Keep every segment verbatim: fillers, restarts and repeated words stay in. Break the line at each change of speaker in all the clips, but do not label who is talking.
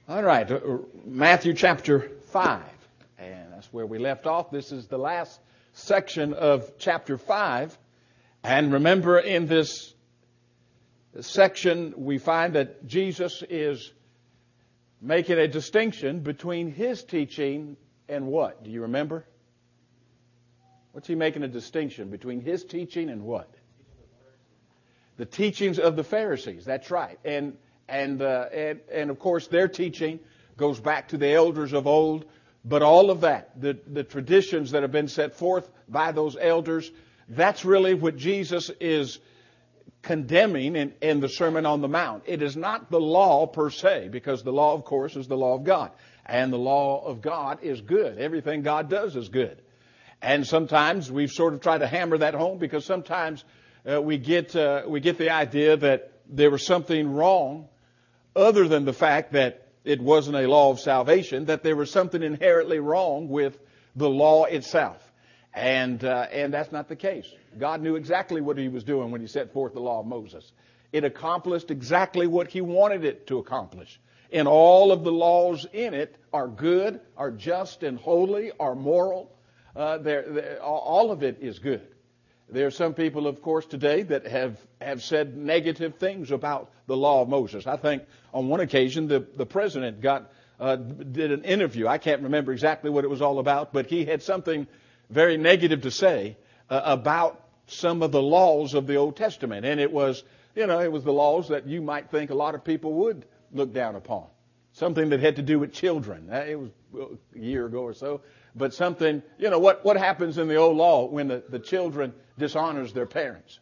All right, uh, Matthew chapter five, and that's where we left off. This is the last section of chapter five. And remember, in this section, we find that Jesus is making a distinction between his teaching and what? Do you remember? What's he making a distinction between his teaching and what? The teachings of the Pharisees. That's right. And and uh, and and of course their teaching goes back to the elders of old. But all of that, the the traditions that have been set forth by those elders, that's really what Jesus is condemning in, in the Sermon on the Mount. It is not the law per se, because the law, of course, is the law of God. And the law of God is good. Everything God does is good. And sometimes we've sort of tried to hammer that home, because sometimes uh, we get uh, we get the idea that there was something wrong other than the fact that it wasn't a law of salvation, that there was something inherently wrong with the law itself. And uh, and that's not the case. God knew exactly what he was doing when he set forth the law of Moses. It accomplished exactly what he wanted it to accomplish. And all of the laws in it are good, are just and holy, are moral. Uh, they're, they're, all of it is good. There are some people, of course, today that have, have said negative things about the law of Moses. I think on one occasion the, the president got uh, did an interview. I can't remember exactly what it was all about, but he had something very negative to say uh, about some of the laws of the Old Testament. And it was, you know, it was the laws that you might think a lot of people would look down upon. Something that had to do with children. Uh, it was a year ago or so. But something, you know, what, what happens in the old law when the, the children dishonors their parents?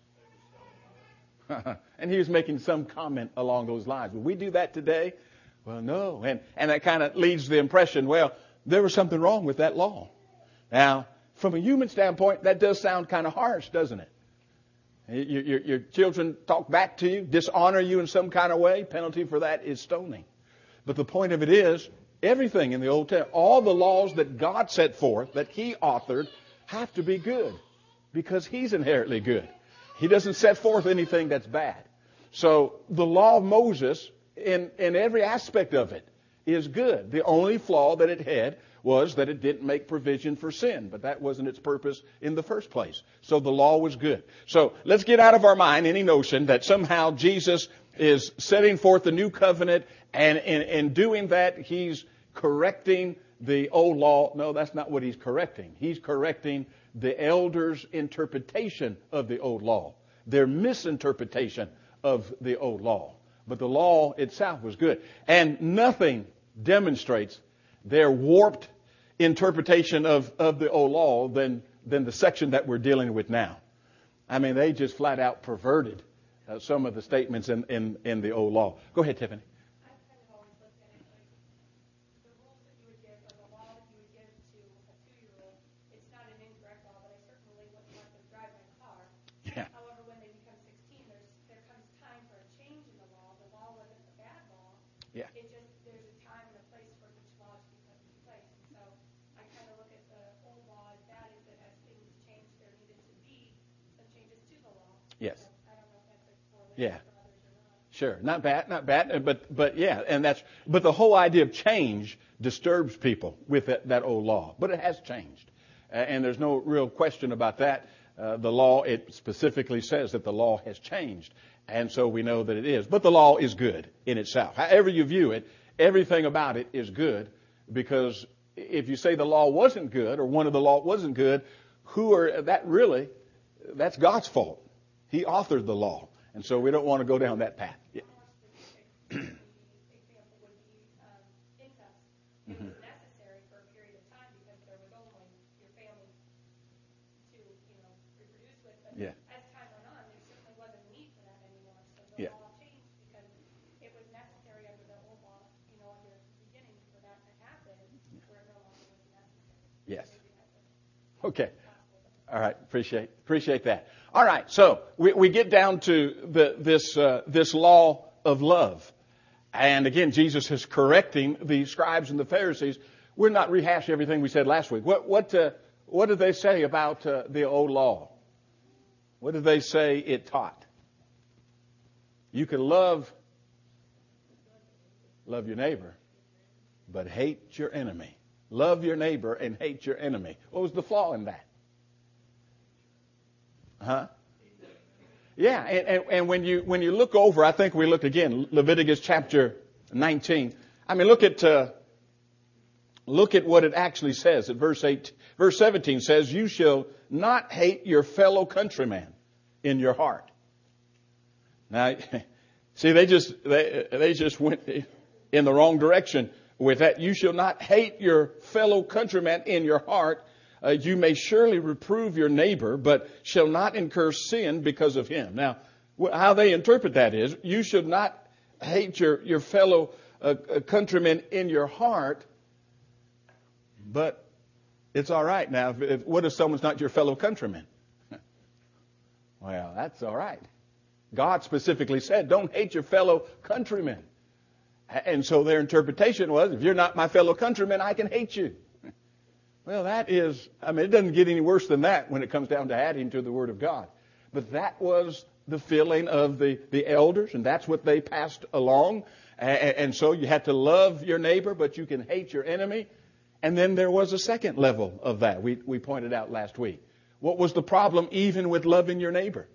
And he was making some comment along those lines. Would we do that today? Well, no. And, and that kind of leads the impression, well, there was something wrong with that law. Now, from a human standpoint, that does sound kind of harsh, doesn't it? Your, your, your children talk back to you, dishonor you in some kind of way. Penalty for that is stoning. But the point of it is, everything in the Old Testament, all the laws that God set forth, that he authored, have to be good, because he's inherently good. He doesn't set forth anything that's bad. So the law of Moses, in, in every aspect of it, is good. The only flaw that it had was that it didn't make provision for sin, but that wasn't its purpose in the first place. So the law was good. So let's get out of our mind any notion that somehow Jesus is setting forth a new covenant, and in, in doing that, he's correcting the old law. No, that's not what he's correcting. He's correcting the elders' interpretation of the old law, their misinterpretation of the old law. But the law itself was good. And nothing demonstrates their warped interpretation of, of the old law than, than the section that we're dealing with now. I mean, they just flat out perverted uh, some of the statements in, in, in the old law. Go ahead, Tiffany. Yeah.
It just, there's a time and a place for each law to be put in place. And so I kind of look at the old law as that, is that as things change, there needed to be some changes to the law.
Yes.
So I don't know if that's a correlation
Yeah.
for others or not.
Sure. Not bad, not bad. But, but yeah, and that's, but the whole idea of change disturbs people with that, that old law. But it has changed. Uh, and there's no real question about that. Uh, the law, it specifically says that the law has changed. And so we know that it is. But the law is good in itself. However you view it, everything about it is good, because if you say the law wasn't good, or one of the law wasn't good, who are that really? That's God's fault. He authored the law. And so we don't want to go down that path. Yeah.
Example would be um, incest. It was necessary for a period of time because there was only your family to, you know, reproduce with. But
Yeah.
as time went on, there certainly wasn't a need for that anymore. So the
Yeah.
law changed because it was necessary under the old law, you know, under the beginning for that to happen, where it no longer was necessary.
Yes.
Maybe that's a
Okay.
possible.
All right. Appreciate appreciate that. All right. So we, we get down to the, this uh, this law of love, and again, Jesus is correcting the scribes and the Pharisees. We're not rehashing everything we said last week. What what uh, what did they say about uh, the old law? What did they say it taught? You can love love your neighbor, but hate your enemy. Love your neighbor and hate your enemy. What was the flaw in that? Huh? Yeah, and, and, and when you when you look over, I think we look again, Leviticus chapter nineteen. I mean, look at uh, look at what it actually says. At verse eight, verse seventeen says, "You shall not hate your fellow countryman in your heart." Now, see, they just they they just went in the wrong direction with that. You shall not hate your fellow countryman in your heart. Uh, you may surely reprove your neighbor, but shall not incur sin because of him. Now, wh- how they interpret that is, you should not hate your, your fellow uh, countrymen in your heart, but it's all right. Now, if, if, what if someone's not your fellow countryman? Well, that's all right. God specifically said, don't hate your fellow countrymen. And so their interpretation was, if you're not my fellow countrymen, I can hate you. Well, that is, I mean, it doesn't get any worse than that when it comes down to adding to the Word of God. But that was the feeling of the, the elders, and that's what they passed along. And, and so you had to love your neighbor, but you can hate your enemy. And then there was a second level of that we, we pointed out last week. What was the problem even with loving your neighbor?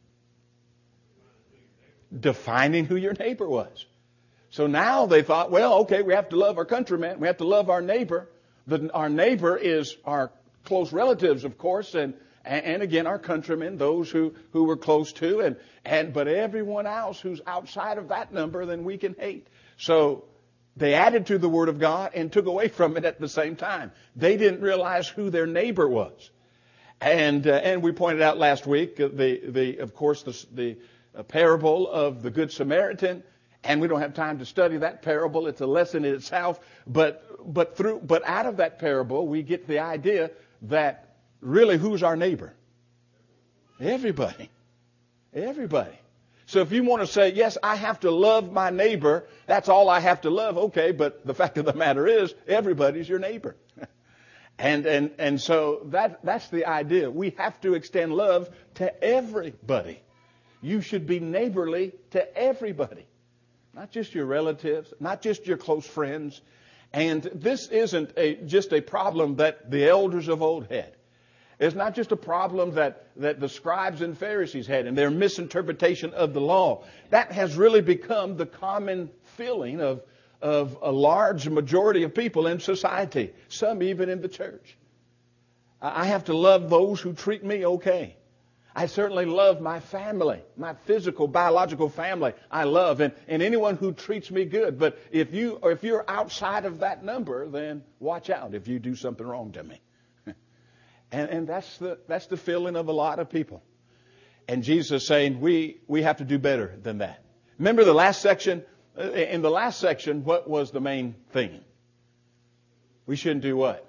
Defining who your neighbor was. So now they thought, well, okay, we have to love our countrymen. We have to love our neighbor. The, our neighbor is our close relatives, of course, and, and again, our countrymen, those who, who we're close to, and, and but everyone else who's outside of that number, then we can hate. So they added to the Word of God and took away from it at the same time. They didn't realize who their neighbor was. And uh, and we pointed out last week, uh, the, the of course, the, the uh, parable of the Good Samaritan. And we don't have time to study that parable. It's a lesson in itself. But but through but out of that parable, we get the idea that really who's our neighbor? Everybody. Everybody. So if you want to say, yes, I have to love my neighbor, that's all I have to love, okay, but the fact of the matter is, everybody's your neighbor. and and and so that that's the idea. We have to extend love to everybody. You should be neighborly to everybody. Not just your relatives, not just your close friends. And this isn't a, just a problem that the elders of old had. It's not just a problem that, that the scribes and Pharisees had in their misinterpretation of the law. That has really become the common feeling of, of a large majority of people in society, some even in the church. I have to love those who treat me okay. I certainly love my family, my physical, biological family. I love, and, and anyone who treats me good. But if you, or if you're outside of that number, then watch out if you do something wrong to me. and and that's the that's the feeling of a lot of people. And Jesus is saying we we have to do better than that. Remember the last section? In the last section, what was the main thing? We shouldn't do what?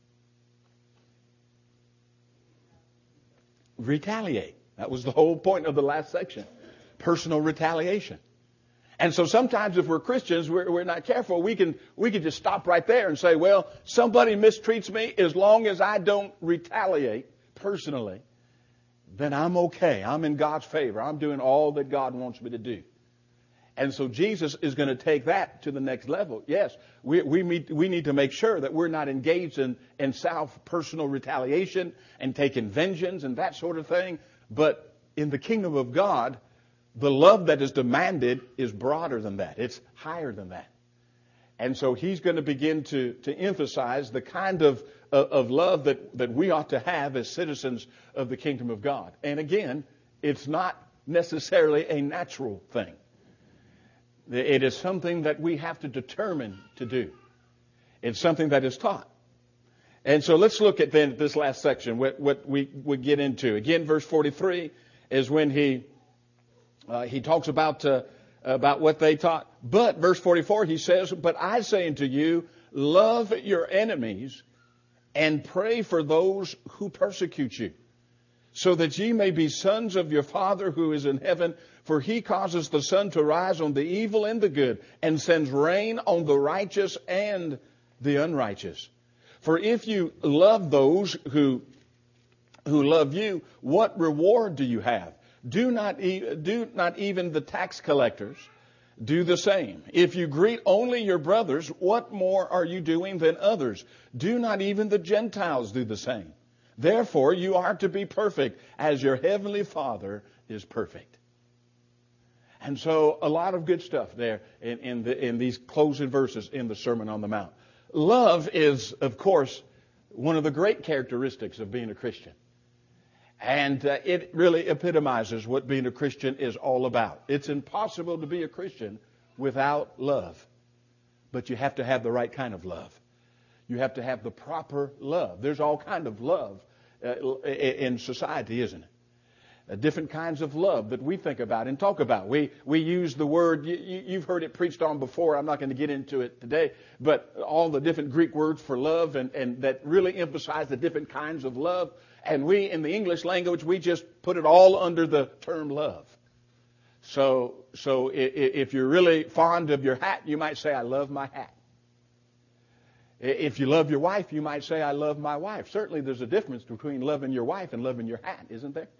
Retaliate. That was the whole point of the last section. Personal retaliation. And so sometimes if we're Christians, we're, we're not careful. We can we can just stop right there and say, well, somebody mistreats me, as long as I don't retaliate personally, then I'm okay. I'm in God's favor. I'm doing all that God wants me to do. And so Jesus is going to take that to the next level. Yes, we we, meet, we need to make sure that we're not engaged in, in self-personal retaliation and taking vengeance and that sort of thing. But in the kingdom of God, the love that is demanded is broader than that. It's higher than that. And so he's going to begin to, to emphasize the kind of, of, of love that, that we ought to have as citizens of the kingdom of God. And again, it's not necessarily a natural thing. It is something that we have to determine to do. It's something that is taught. And so let's look at then this last section, what, what we would get into. Again, verse forty-three is when he uh, he talks about uh, about what they taught. But verse forty-four, he says, "But I say unto you, love your enemies and pray for those who persecute you, so that ye may be sons of your Father who is in heaven. For he causes the sun to rise on the evil and the good, and sends rain on the righteous and the unrighteous. For if you love those who who love you, what reward do you have? Do not e- do not even the tax collectors do the same. If you greet only your brothers, what more are you doing than others? Do not even the Gentiles do the same? Therefore, you are to be perfect as your heavenly Father is perfect. And so a lot of good stuff there in, in, the, in these closing verses in the Sermon on the Mount. Love is, of course, one of the great characteristics of being a Christian. And uh, it really epitomizes what being a Christian is all about. It's impossible to be a Christian without love. But you have to have the right kind of love. You have to have the proper love. There's all kind of love uh, in society, isn't it? Uh, different kinds of love that we think about and talk about. We we use the word, you, you've heard it preached on before. I'm not going to get into it today. But all the different Greek words for love and, and that really emphasize the different kinds of love. And we, in the English language, we just put it all under the term love. So, so if you're really fond of your hat, you might say, I love my hat. If you love your wife, you might say, I love my wife. Certainly there's a difference between loving your wife and loving your hat, isn't there?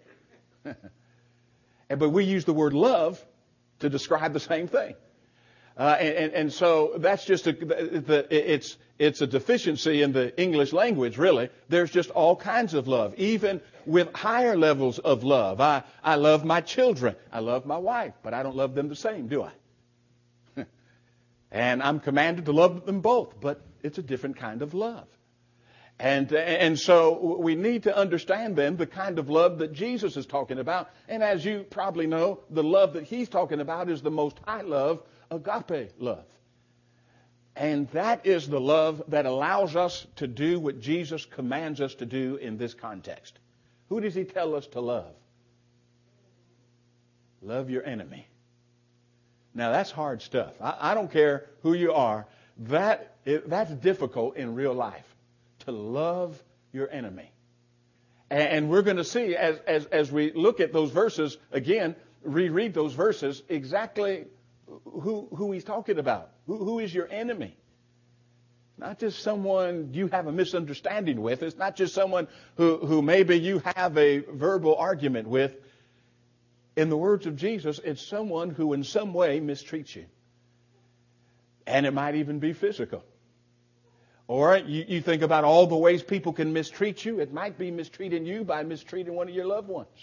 But we use the word love to describe the same thing. Uh, and, and so that's just a, the, it's, it's a deficiency in the English language, really. There's just all kinds of love, even with higher levels of love. I, I love my children. I love my wife, but I don't love them the same, do I? And I'm commanded to love them both, but it's a different kind of love. And, and so we need to understand then the kind of love that Jesus is talking about. And as you probably know, the love that he's talking about is the most high love, agape love. And that is the love that allows us to do what Jesus commands us to do in this context. Who does he tell us to love? Love your enemy. Now that's hard stuff. I, I don't care who you are. That that's difficult in real life. To love your enemy. And we're going to see as, as, as we look at those verses, again, reread those verses, exactly who, who he's talking about. Who, who is your enemy? Not just someone you have a misunderstanding with. It's not just someone who, who maybe you have a verbal argument with. In the words of Jesus, it's someone who in some way mistreats you. And it might even be physical. Or you, you think about all the ways people can mistreat you. It might be mistreating you by mistreating one of your loved ones.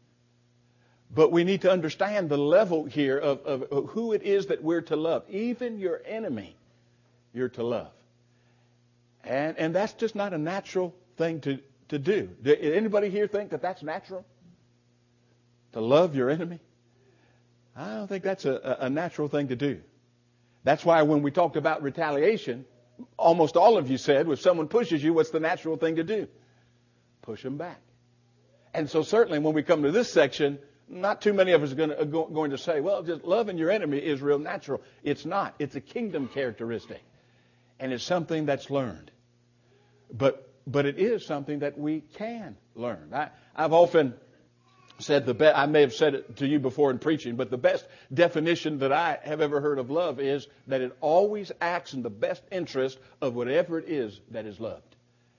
But we need to understand the level here of, of, of who it is that we're to love. Even your enemy, you're to love. And, and that's just not a natural thing to, to do. Does anybody here think that that's natural? To love your enemy? I don't think that's a, a natural thing to do. That's why when we talked about retaliation, almost all of you said, if someone pushes you, what's the natural thing to do? Push them back. And so certainly when we come to this section, not too many of us are going to, are going to say, well, just loving your enemy is real natural. It's not. It's a kingdom characteristic. And it's something that's learned. But but it is something that we can learn. I, I've often said the best, I may have said it to you before in preaching, but the best definition that I have ever heard of love is that it always acts in the best interest of whatever it is that is loved.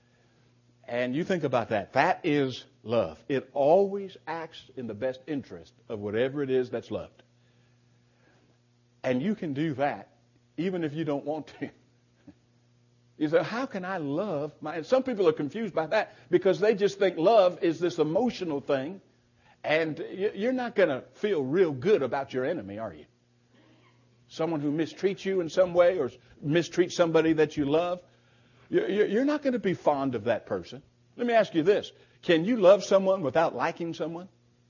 And you think about that. That is love. It always acts in the best interest of whatever it is that's loved. And you can do that even if you don't want to. You say, how can I love my... And some people are confused by that because they just think love is this emotional thing. And you're not going to feel real good about your enemy, are you? Someone who mistreats you in some way or mistreats somebody that you love. You're not going to be fond of that person. Let me ask you this. Can you love someone without liking someone?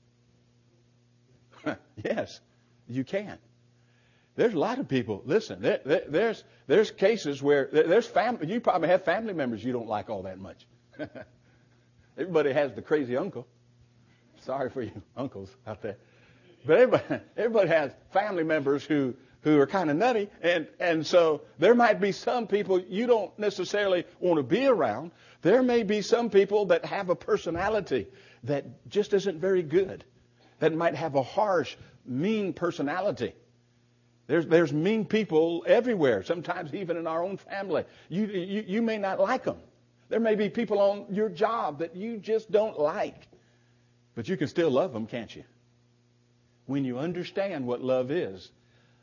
Yes, you can. There's a lot of people. Listen, there, there, there's there's cases where there's family. You probably have family members you don't like all that much. Everybody has the crazy uncle. Sorry for you uncles out there. But everybody, everybody has family members who, who are kind of nutty. And, and so there might be some people you don't necessarily want to be around. There may be some people that have a personality that just isn't very good. That might have a harsh, mean personality. There's, there's mean people everywhere, sometimes even in our own family. You, you, you may not like them. There may be people on your job that you just don't like. But you can still love them, can't you? When you understand what love is,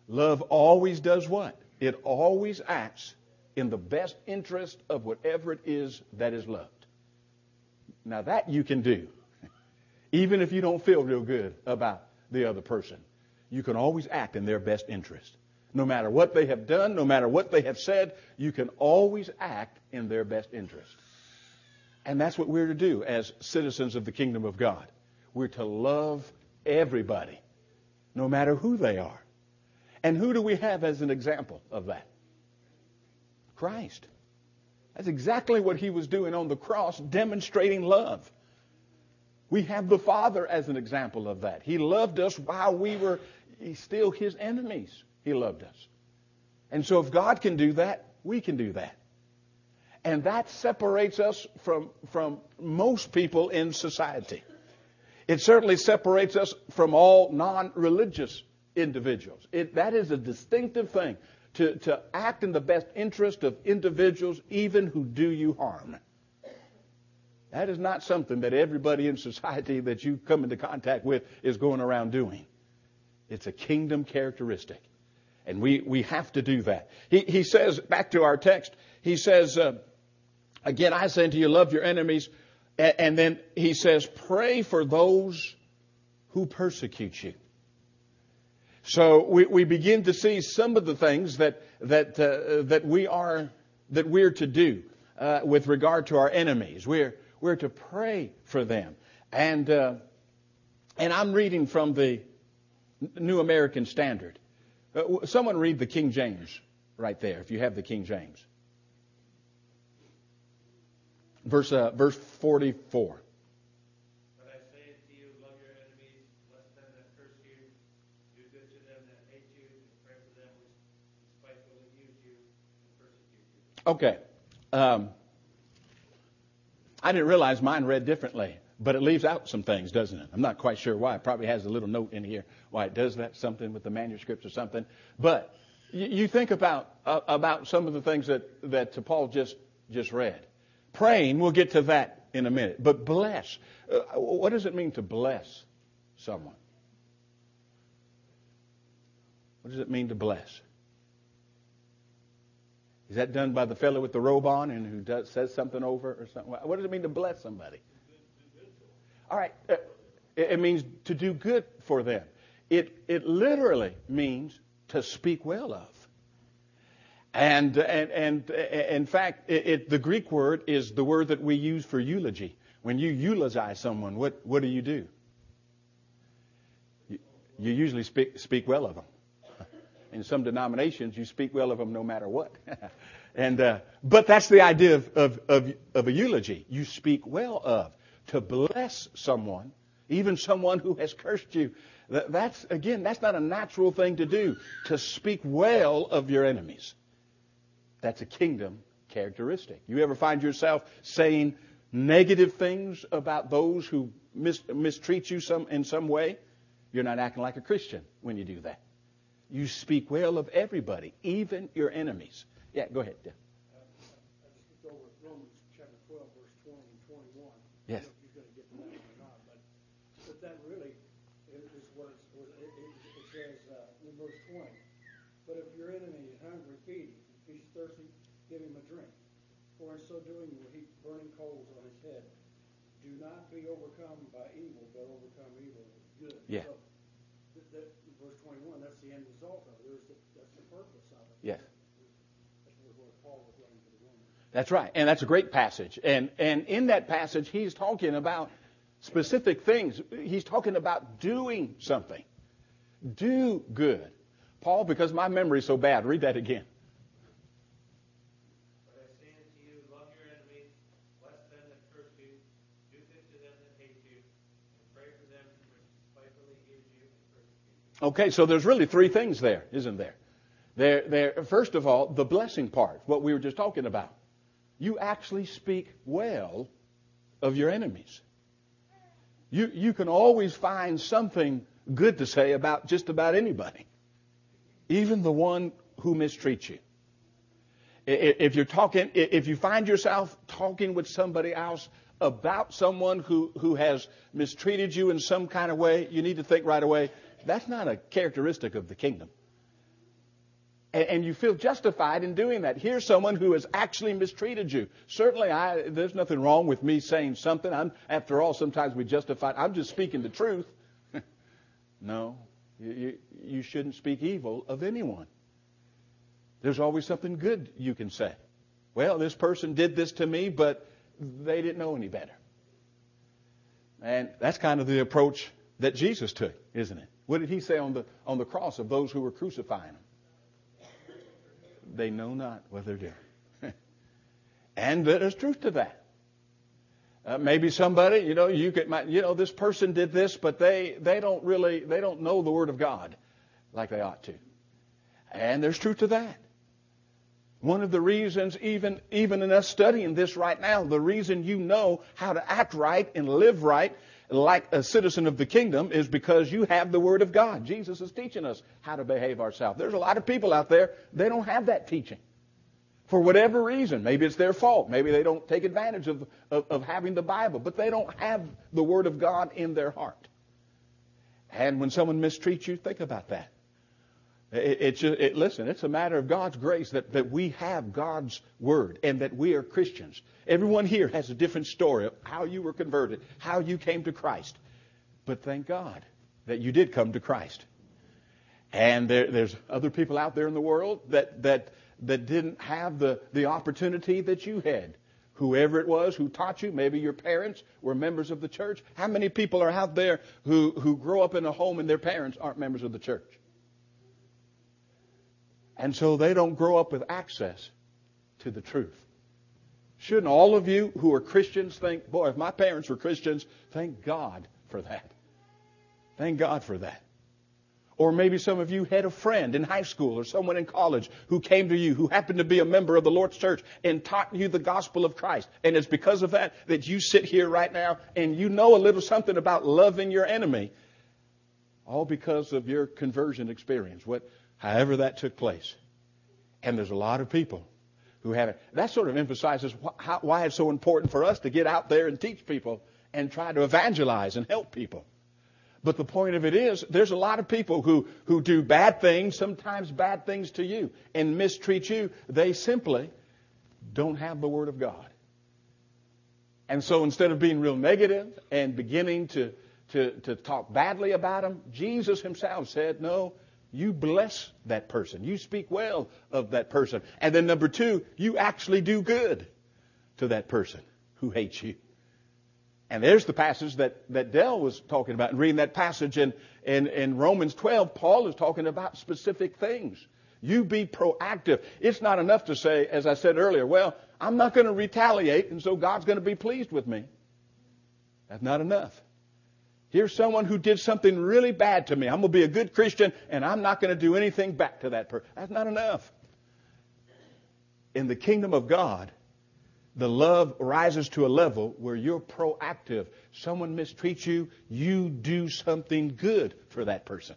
Love always does what? It always acts in the best interest of whatever it is that is loved. Now that you can do. Even if you don't feel real good about the other person, you can always act in their best interest. No matter what they have done, no matter what they have said, you can always act in their best interest. And that's what we're to do as citizens of the kingdom of God. We're to love everybody, no matter who they are. And who do we have as an example of that? Christ. That's exactly what he was doing on the cross, demonstrating love. We have the Father as an example of that. He loved us while we were still his enemies. He loved us. And so if God can do that, we can do that. And that separates us from, from most people in society. It certainly separates us from all non-religious individuals. It, that is a distinctive thing, to, to act in the best interest of individuals, even who do you harm. That is not something that everybody in society that you come into contact with is going around doing. It's a kingdom characteristic. And we, we have to do that. He, he says, back to our text, he says, uh, again, I say unto you, love your enemies. And, and then he says, pray for those who persecute you. So we, we begin to see some of the things that that uh, that we are that we're to do uh, with regard to our enemies. We're we're to pray for them. And uh, and I'm reading from the New American Standard. Uh, someone read the King James right there, if you have the King James. Verse uh, verse forty-four.
But I say unto you, love your enemies, bless them that curse you, do good to them that hate you, and pray for them which spitefully use you and persecute you.
Okay. Um, I didn't realize mine read differently, but it leaves out some things, doesn't it? I'm not quite sure why. It probably has a little note in here why it does that, something with the manuscript or something. But you, you think about uh, about some of the things that, that Paul just, just read. Praying, we'll get to that in a minute. But bless. Uh, what does it mean to bless someone? What does it mean to bless? Is that done by the fellow with the robe on and who does, says something over or something? What does it mean to bless somebody? All right. Uh, it, it means to do good for them. It it literally means to speak well of. And and and in fact, it, it, the Greek word is the word that we use for eulogy. When you eulogize someone, what what do you do? You, you usually speak speak well of them. In some denominations, you speak well of them no matter what. and uh, but that's the idea of, of of of a eulogy. You speak well of, to bless someone, even someone who has cursed you. That, that's again, that's not a natural thing to do. To speak well of your enemies. That's a kingdom characteristic. You ever find yourself saying negative things about those who mis- mistreat you some in some way? You're not acting like a Christian when you do that. You speak well of everybody, even your enemies. Yeah, go ahead, Deb.
Uh, I just looked over at Romans chapter twelve, verse twenty and twenty-one.
Yes.
I don't know if you're going to get to that one or not, but, but that really is, is what it's, what it, it, it says uh, in verse twenty. But if your enemy is hungry, feed him. If he's thirsty, give him a drink. For in so doing, you will heap burning coals on his head. Do not be overcome by evil, but overcome evil with good.
Yeah.
So, th- that, verse twenty-one, that's the end result of it. There's the, that's the purpose of it.
Yes.
That's what Paul was writing to the Romans.
That's right. And that's a great passage. And and in that passage, he's talking about specific things. He's talking about doing something. Do good. Paul, because my memory is so bad, read that again.
But I say unto you, love your enemies, bless them that curse you, do good to them that hate you, and pray for them which spitefully use you and persecute you.
Okay, so there's really three things there, isn't there? There, there. First of all, the blessing part, what we were just talking about. You actually speak well of your enemies. You you can always find something good to say about just about anybody, even the one who mistreats you. If you're talking, if you find yourself talking with somebody else about someone who, who has mistreated you in some kind of way, you need to think right away, that's not a characteristic of the kingdom. And, and you feel justified in doing that. Here's someone who has actually mistreated you. Certainly, I, there's nothing wrong with me saying something. I'm, after all, sometimes we justify. I'm just speaking the truth. No, you, you, you shouldn't speak evil of anyone. There's always something good you can say. Well, this person did this to me, but they didn't know any better. And that's kind of the approach that Jesus took, isn't it? What did he say on the on the cross of those who were crucifying him? They know not what they're doing. And there's truth to that. Uh, maybe somebody, you know, you could, you know, this person did this, but they they don't really they don't know the Word of God like they ought to. And there's truth to that. One of the reasons, even, even in us studying this right now, the reason you know how to act right and live right like a citizen of the kingdom is because you have the Word of God. Jesus is teaching us how to behave ourselves. There's a lot of people out there, they don't have that teaching. For whatever reason. Maybe it's their fault. Maybe they don't take advantage of, of, of having the Bible. But they don't have the Word of God in their heart. And when someone mistreats you, think about that. It, it, it, listen, it's a matter of God's grace that, that we have God's Word and that we are Christians. Everyone here has a different story of how you were converted, how you came to Christ. But thank God that you did come to Christ. And there, there's other people out there in the world that, that, that didn't have the, the opportunity that you had. Whoever it was who taught you, maybe your parents were members of the church. How many people are out there who, who grow up in a home and their parents aren't members of the church? And so they don't grow up with access to the truth. Shouldn't all of you who are Christians think, boy, if my parents were Christians, thank God for that. Thank God for that. Or maybe some of you had a friend in high school or someone in college who came to you, who happened to be a member of the Lord's church and taught you the gospel of Christ. And it's because of that that you sit here right now and you know a little something about loving your enemy. All because of your conversion experience. What However that took place. And there's a lot of people who haven't. That sort of emphasizes wh- how, why it's so important for us to get out there and teach people and try to evangelize and help people. But the point of it is, there's a lot of people who, who do bad things, sometimes bad things to you, and mistreat you. They simply don't have the Word of God. And so instead of being real negative and beginning to, to, to talk badly about them, Jesus himself said, no, you bless that person. You speak well of that person. And then number two, you actually do good to that person who hates you. And there's the passage that, that Dell was talking about. And reading that passage in, in, in Romans twelve, Paul is talking about specific things. You be proactive. It's not enough to say, as I said earlier, well, I'm not going to retaliate, and so God's going to be pleased with me. That's not enough. Here's someone who did something really bad to me. I'm going to be a good Christian, and I'm not going to do anything back to that person. That's not enough. In the kingdom of God, the love rises to a level where you're proactive. Someone mistreats you, you do something good for that person.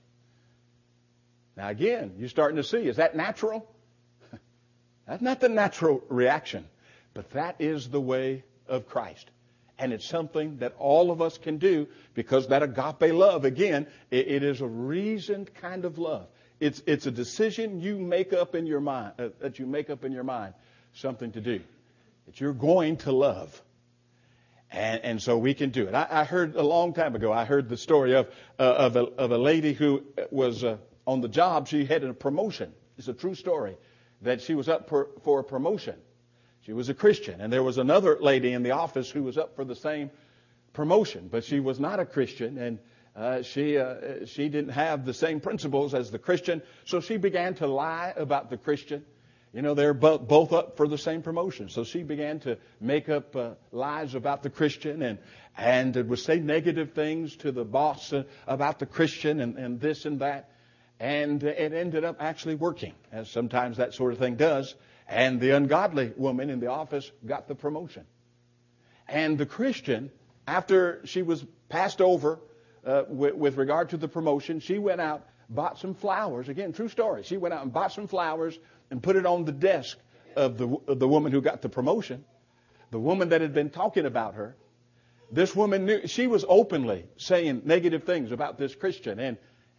Now again, you're starting to see, is that natural? That's not the natural reaction. But that is the way of Christ. And it's something that all of us can do because that agape love, again, it, it is a reasoned kind of love. It's, it's a decision you make up in your mind, uh, that you make up in your mind something to do. That you're going to love. And, and so we can do it. I, I heard a long time ago, I heard the story of, uh, of, a, of a lady who was uh, on the job. She had a promotion. It's a true story. That she was up for, for a promotion. She was a Christian. And there was another lady in the office who was up for the same promotion. But she was not a Christian. And uh, she, uh, she didn't have the same principles as the Christian. So she began to lie about the Christian. You know, they're both, both up for the same promotion. So she began to make up uh, lies about the Christian and, and would say negative things to the boss uh, about the Christian and, and this and that. And it ended up actually working, as sometimes that sort of thing does. And the ungodly woman in the office got the promotion. And the Christian, after she was passed over uh, with, with regard to the promotion, she went out, bought some flowers. Again, true story. She went out and bought some flowers and put it on the desk of the, of the woman who got the promotion. The woman that had been talking about her. This woman knew, she was openly saying negative things about this Christian. And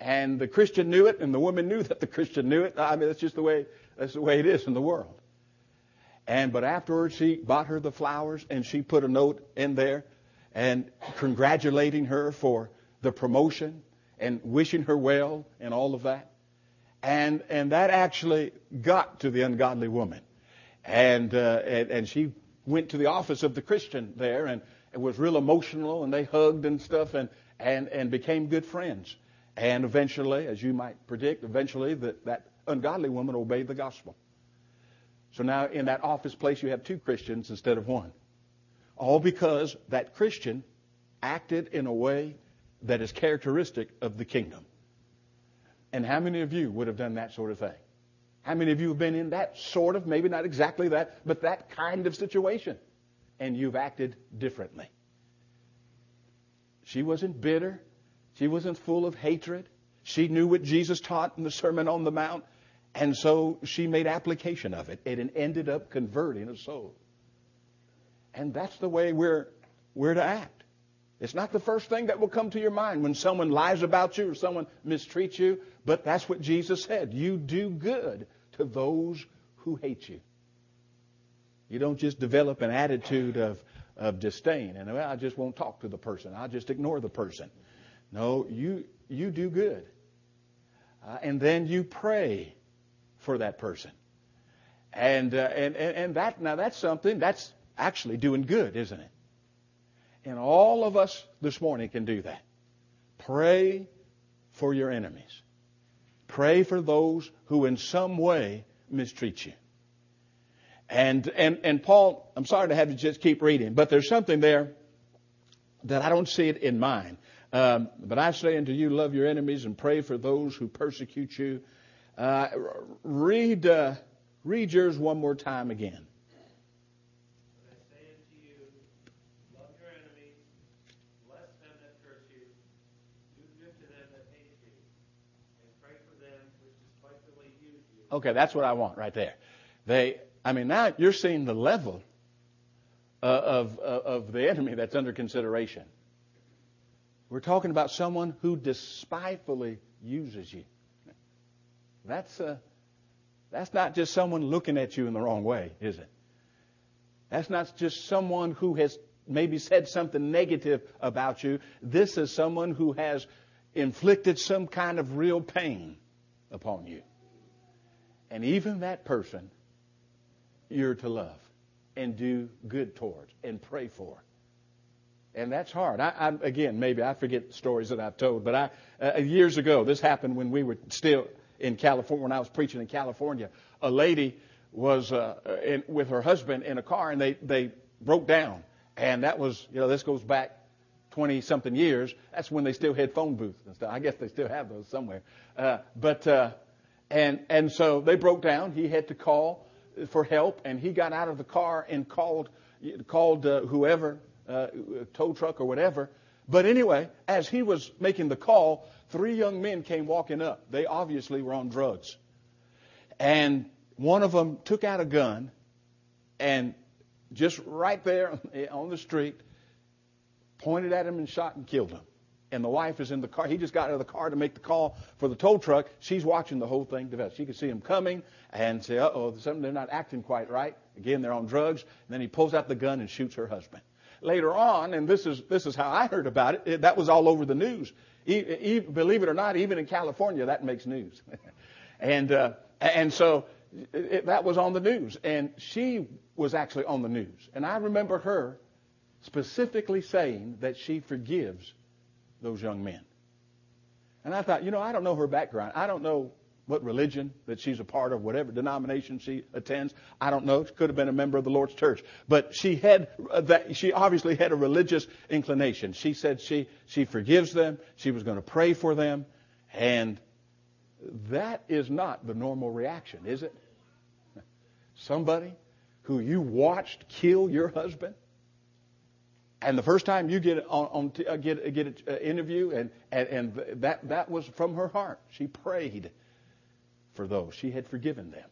And the Christian knew it, and the woman knew that the Christian knew it. I mean, that's just the way, that's the way it is in the world. And, but afterwards, she bought her the flowers, and she put a note in there and congratulating her for the promotion and wishing her well and all of that. And, and that actually got to the ungodly woman. And, uh, and, and she went to the office of the Christian there, and it was real emotional, and they hugged and stuff, and, and, and became good friends. And eventually, as you might predict, eventually that, that ungodly woman obeyed the gospel. So now in that office place, you have two Christians instead of one. All because that Christian acted in a way that is characteristic of the kingdom. And how many of you would have done that sort of thing? How many of you have been in that sort of, maybe not exactly that, but that kind of situation, and you've acted differently? She wasn't bitter. She wasn't full of hatred. She knew what Jesus taught in the Sermon on the Mount, and so she made application of it, and it ended up converting a soul. And that's the way we're, we're to act. It's not the first thing that will come to your mind when someone lies about you or someone mistreats you, but that's what Jesus said. You do good to those who hate you. You don't just develop an attitude of, of disdain and, well, I just won't talk to the person. I'll just ignore the person. No, you you do good. Uh, and then you pray for that person. And, uh, and, and, and that, now that's something, that's actually doing good, isn't it? And all of us this morning can do that. Pray for your enemies. Pray for those who in some way mistreat you. And, and, and Paul, I'm sorry to have to just keep reading, but there's something there that I don't see it in mine. Um, but I say unto you, love your enemies and pray for those who persecute you. Uh, read, uh, read yours one more time again.
But I say unto you, love your enemies, bless them that curse you, do good to them that hate you, and pray for them which despitefully use you.
Okay, that's what I want right there. They, I mean, now you're seeing the level uh, of, of of the enemy that's under consideration. We're talking about someone who despitefully uses you. That's uh, that's not just someone looking at you in the wrong way, is it? That's not just someone who has maybe said something negative about you. This is someone who has inflicted some kind of real pain upon you. And even that person, you're to love and do good towards and pray for. And that's hard. I, I, again, maybe I forget stories that I've told, but I uh, years ago, this happened when we were still in California, when I was preaching in California. A lady was uh, in, with her husband in a car, and they, they broke down. And that was, you know, this goes back twenty-something years. That's when they still had phone booths and stuff. I guess they still have those somewhere. Uh, but uh, and and so they broke down. He had to call for help, and he got out of the car and called called uh, whoever. Uh, tow truck or whatever. But anyway, as he was making the call, three young men came walking up. They obviously were on drugs. And one of them took out a gun and just right there on the street, pointed at him and shot and killed him. And the wife is in the car. He just got out of the car to make the call for the tow truck. She's watching the whole thing develop. She could see him coming and say, uh-oh, something, they're not acting quite right. Again, they're on drugs. And then he pulls out the gun and shoots her husband. Later on, and this is this is how I heard about it, it that was all over the news. E, e, believe it or not, even in California, that makes news. and uh, and so it, that was on the news. And she was actually on the news. And I remember her specifically saying that she forgives those young men. And I thought, you know, I don't know her background. I don't know what religion that she's a part of, whatever denomination she attends. I don't know. She could have been a member of the Lord's church. But she had that. She obviously had a religious inclination. She said she, she forgives them. She was going to pray for them. And that is not the normal reaction, is it? Somebody who you watched kill your husband, and the first time you get on, on uh, get get an interview, and, and and that that was from her heart. She prayed for those. She had forgiven them.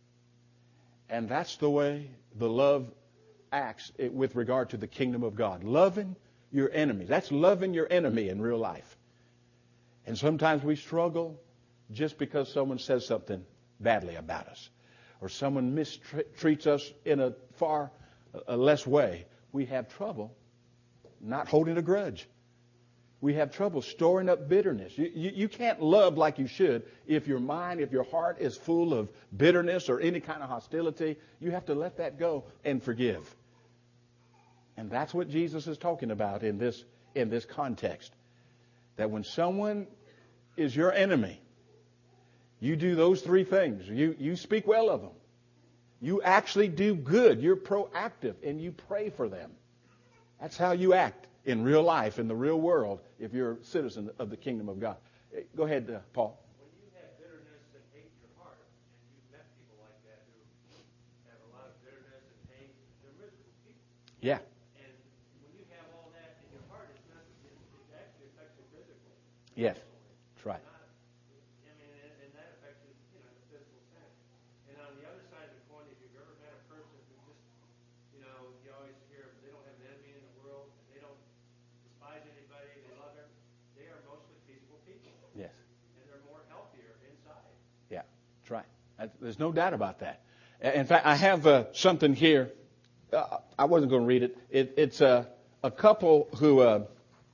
And that's the way the love acts with regard to the kingdom of God. Loving your enemies. That's loving your enemy in real life. And sometimes we struggle just because someone says something badly about us, or someone mistreats us in a far a less way. We have trouble not holding a grudge. We have trouble storing up bitterness. You, you, you can't love like you should if your mind, if your heart is full of bitterness or any kind of hostility. You have to let that go and forgive. And that's what Jesus is talking about in this in this context. That when someone is your enemy, you do those three things. You, you speak well of them. You actually do good. You're proactive and you pray for them. That's how you act in real life, in the real world, if you're a citizen of the kingdom of God. Go ahead, uh, Paul.
When you have bitterness and hate in your heart, and you've met people like that who have a lot of bitterness and hate, they're miserable people.
Yeah.
And when you have all that in your heart, it's not, it, it actually affects you physically.
Yes. That's right.
Not, I mean, and, and that affects you, you know, in the physical sense. And on the other side of the coin, if you've ever met a person who just, you know, you always hear they don't have an enemy in the world, and they don't despise anybody, they love everybody. They are mostly peaceful people.
Yes.
And they're more healthier inside.
Yeah, that's right. There's no doubt about that. In fact, I have uh, something here. Uh, I wasn't going to read it. it it's uh, a couple who uh,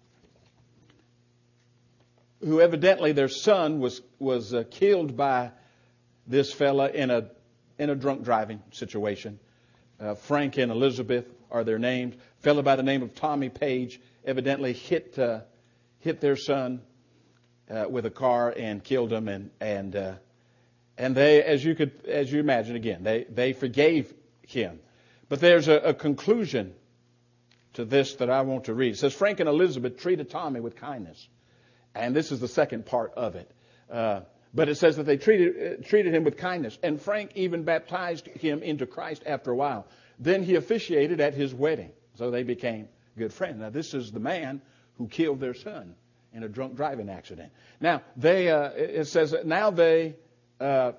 who evidently their son was was uh, killed by this fella in a in a drunk driving situation. Uh, Frank and Elizabeth are their names. A fella by the name of Tommy Page evidently hit uh, hit their son uh, with a car and killed him, and and uh, and they, as you could as you imagine, again they they forgave him. But there's a, a conclusion to this that I want to read. It says Frank and Elizabeth treated Tommy with kindness, and this is the second part of it. Uh, but it says that they treated uh, treated him with kindness, and Frank even baptized him into Christ after a while. Then he officiated at his wedding, so they became good friends. Now, this is the man who killed their son in a drunk driving accident. Now, they uh, it says that now they uh,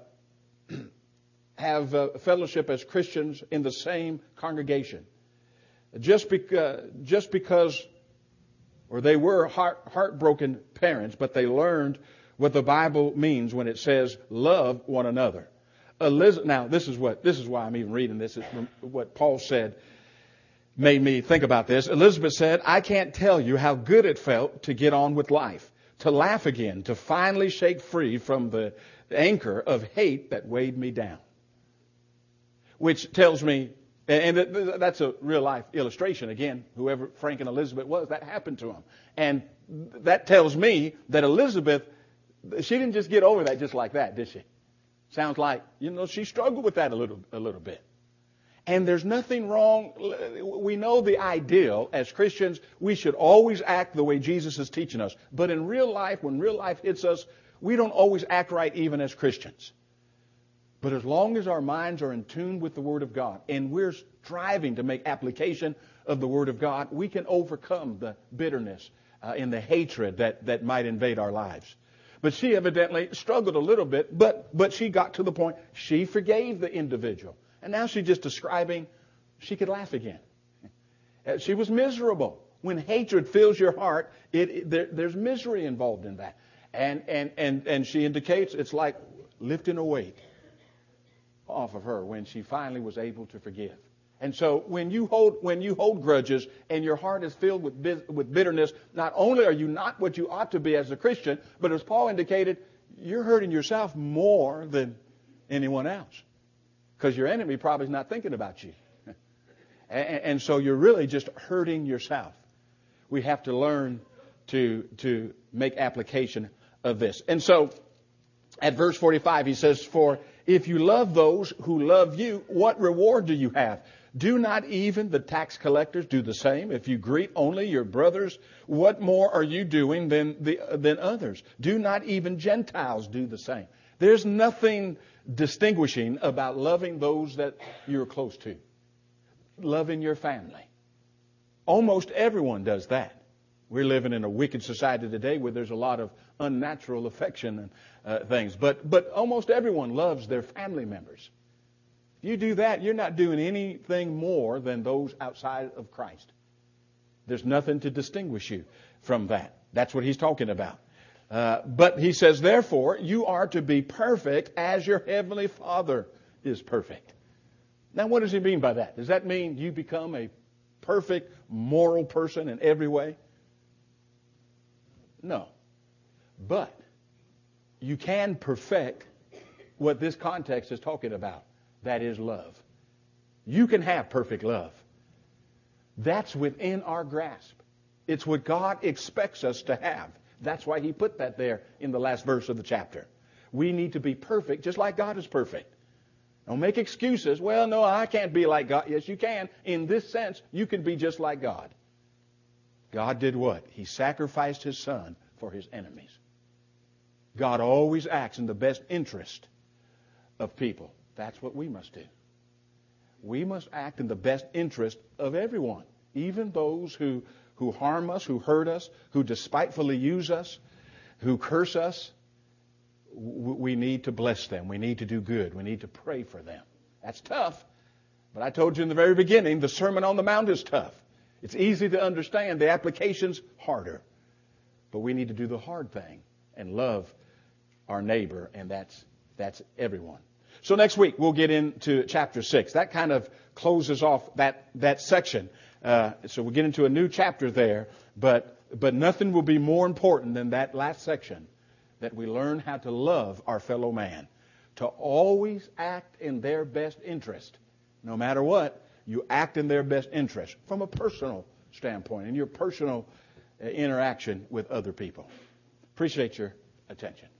have uh, fellowship as Christians in the same congregation. Just, because, just because, or they were heart, heartbroken parents, but they learned what the Bible means when it says love one another. Elizabeth, now, this is what this is why I'm even reading this. It's what Paul said made me think about this. Elizabeth said, I can't tell you how good it felt to get on with life, to laugh again, to finally shake free from the anchor of hate that weighed me down. Which tells me, and that's a real life illustration. Again, whoever Frank and Elizabeth was, that happened to them. And that tells me that Elizabeth, she didn't just get over that just like that, did she? Sounds like, you know, she struggled with that a little, a little bit. And there's nothing wrong. We know the ideal as Christians, we should always act the way Jesus is teaching us. But in real life, when real life hits us, we don't always act right even as Christians. But as long as our minds are in tune with the Word of God and we're striving to make application of the Word of God, we can overcome the bitterness uh, and the hatred that, that might invade our lives. But she evidently struggled a little bit, but but she got to the point she forgave the individual. And now she's just describing she could laugh again. She was miserable. When hatred fills your heart, it, it there, there's misery involved in that. And, and, and, and she indicates it's like lifting a weight off of her when she finally was able to forgive. And so when you hold when you hold grudges and your heart is filled with with bitterness, not only are you not what you ought to be as a Christian, but as Paul indicated, you're hurting yourself more than anyone else. Because your enemy probably is not thinking about you. and, and so you're really just hurting yourself. We have to learn to to make application of this. And so at verse forty-five, he says, for if you love those who love you, what reward do you have? Do not even the tax collectors do the same? If you greet only your brothers, what more are you doing than the, than others? Do not even Gentiles do the same? There's nothing distinguishing about loving those that you're close to. Loving your family. Almost everyone does that. We're living in a wicked society today where there's a lot of unnatural affection and uh, things. But but almost everyone loves their family members. If you do that, you're not doing anything more than those outside of Christ. There's nothing to distinguish you from that. That's what he's talking about. Uh, but he says, therefore, you are to be perfect as your heavenly Father is perfect. Now, what does he mean by that? Does that mean you become a perfect moral person in every way? No. But you can perfect what this context is talking about. That is love. You can have perfect love. That's within our grasp. It's what God expects us to have. That's why he put that there in the last verse of the chapter. We need to be perfect just like God is perfect. Don't make excuses. Well, no, I can't be like God. Yes, you can. In this sense, you can be just like God. God did what? He sacrificed his son for his enemies. God always acts in the best interest of people. That's what we must do. We must act in the best interest of everyone, even those who, who harm us, who hurt us, who despitefully use us, who curse us. We need to bless them. We need to do good. We need to pray for them. That's tough. But I told you in the very beginning, the Sermon on the Mount is tough. It's easy to understand. The application's harder. But we need to do the hard thing and love our neighbor, and that's that's everyone. So next week we'll get into chapter six. That kind of closes off that that section. Uh, so we'll get into a new chapter there. But but nothing will be more important than that last section, that we learn how to love our fellow man, to always act in their best interest. No matter what, you act in their best interest from a personal standpoint in your personal interaction with other people. Appreciate your attention.